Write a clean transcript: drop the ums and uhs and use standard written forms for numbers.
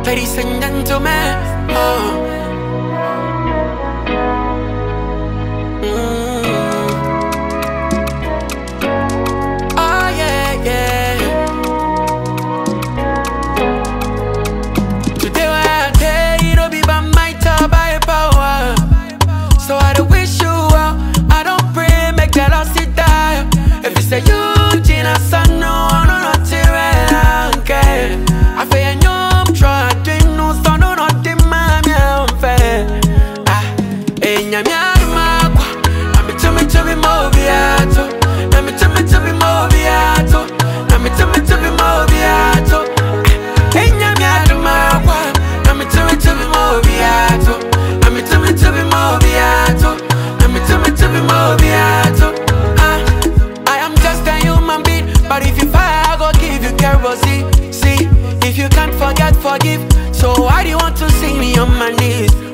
ladies and gentlemen. Oh. Say you, Gina, son, no, not okay. I feel you, try to know, son, not the man, fair. And I'm to be mobiato. I'm to be mobiato. I'm to be mobiato. And I'm to be mobiato. I'm to be mobiato. I'm to be mobiato. But if you fire, I go give you kerosene. See, if you can't forget, forgive. So why do you want to see me on my knees?